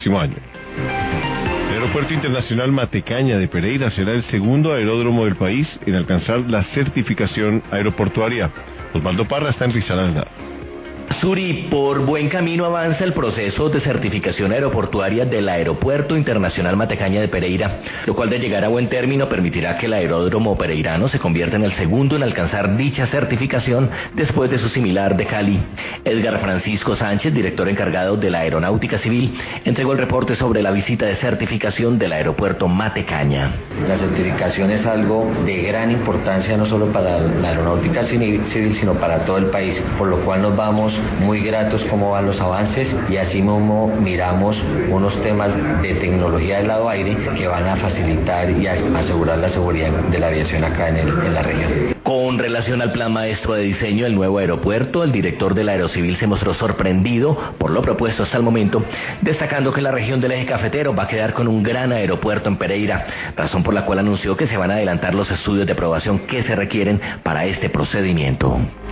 próximo año. El Aeropuerto Internacional Matecaña de Pereira será el segundo aeródromo del país en alcanzar la certificación aeroportuaria. Osvaldo Parra está en Risaralda. Suri, por buen camino avanza el proceso de certificación aeroportuaria del Aeropuerto Internacional Matecaña de Pereira, lo cual de llegar a buen término permitirá que el aeródromo pereirano se convierta en el segundo en alcanzar dicha certificación después de su similar de Cali. Edgar Francisco Sánchez, director encargado de la Aeronáutica Civil, entregó el reporte sobre la visita de certificación del Aeropuerto Matecaña. La certificación es algo de gran importancia no solo para la Aeronáutica Civil, sino para todo el país, por lo cual nos vamos muy gratos cómo van los avances y así mismo miramos unos temas de tecnología del lado aire que van a facilitar y a asegurar la seguridad de la aviación acá en la región. Con relación al plan maestro de diseño del nuevo aeropuerto, el director del Aerocivil se mostró sorprendido por lo propuesto hasta el momento, destacando que la región del eje cafetero va a quedar con un gran aeropuerto en Pereira, razón por la cual anunció que se van a adelantar los estudios de aprobación que se requieren para este procedimiento.